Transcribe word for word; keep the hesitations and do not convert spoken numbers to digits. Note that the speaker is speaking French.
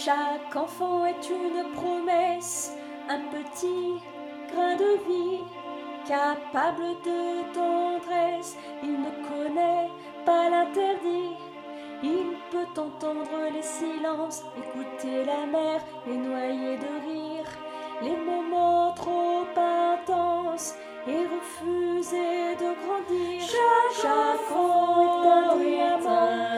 Chaque enfant est une promesse, un petit grain de vie, capable de tendresse. Il ne connaît pas l'interdit. Il peut entendre les silences, écouter la mer et noyer de rire les moments trop intenses et refuser de grandir. Chaque, Chaque enfant est un diamant.